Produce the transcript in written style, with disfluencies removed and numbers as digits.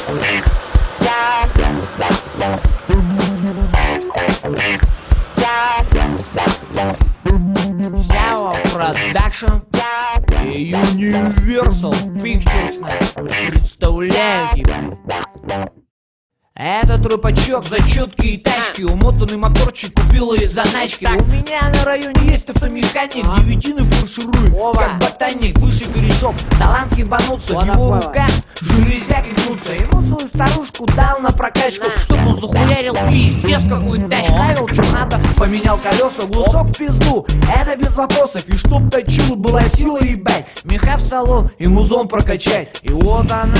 Сяо Продакшн и Universal Pictures представляют тебе. Этот рыбачок за четкие тачки, умотанный моторчик купила из заначки. У меня на районе есть автомеханик, девятины фарширует, как ботаник, выше корешок. Талант ебануться, в его руках железяки гнутся. Ему свою старушку дал на прокачку, чтоб он захуярил пиздец какую тачку. Ставил чем надо, поменял колеса, глушок в пизду, это без вопросов. И чтоб точила была сила, ебать, меха в салон и музон прокачать. И вот она